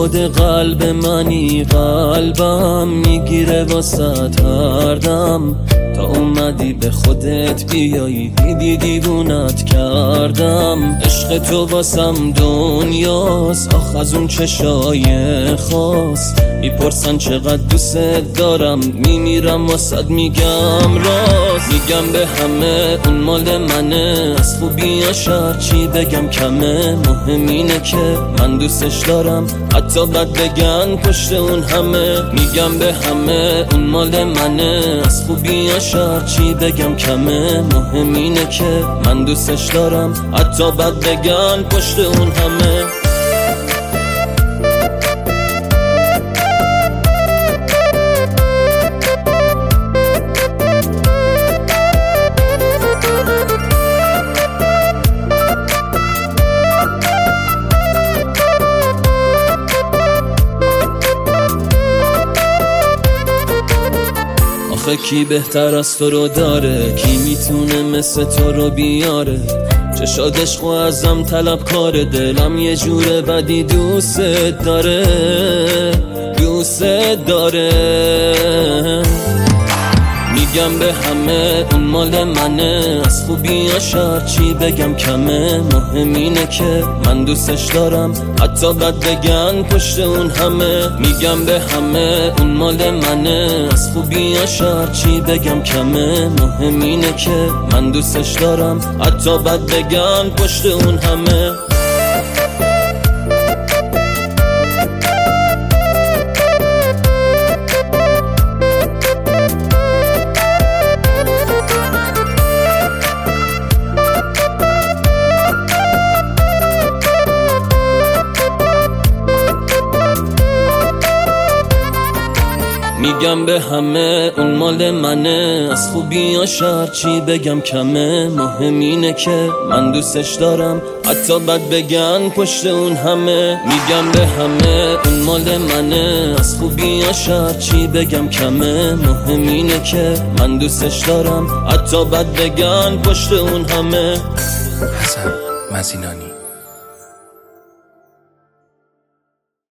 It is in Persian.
خود قلب منی، قلبم میگیره واسط هر دم. تا اومدی به خودت بیایی دیدی دیوونت کردم. عشق تو واسم دنیاست، آخ از اون چشای خاص. میپرسن چقدر دوست دارم، میمیرم واسد میگم راست. میگم به همه اون مال منه، از خوبی یا شر چی بگم کمه. مهم اینه که من دوستش دارم، حتی بد بگن پشت اون همه. میگم به همه اون مال منه، از خوبی یا شر چی بگم کمه. مهم اینه که من دوستش دارم، حتی بد بگن پشت اون همه. آخه کی بهتر از تو رو داره، کی میتونه مثل تو رو بیاره. چشات عشق و ازم طلب کاره، دلم یه جور بدی دوست داره، دوست داره. میگم به همه اون مال منه، از خوبی یا شر چی بگم کمه. مهم اینه که من دوستش دارم، حتی بد بگن پشت اون همه. میگم به همه اون مال منه، از خوبی یا شر چی بگم کمه. مهم اینه که من دوستش دارم، حتی بد بگن پشت اون همه. میگم به همه اون مال منه، از خوبی یا شر چی بگم کمه. مهم اینه که من دوستش دارم، حتی بد بگن پشت اون همه. میگم به همه اون مال منه، از خوبی یا شر چی بگم کمه. مهم اینه که من دوستش دارم، حتی بد بگن پشت اون همه. حسن مزینانی.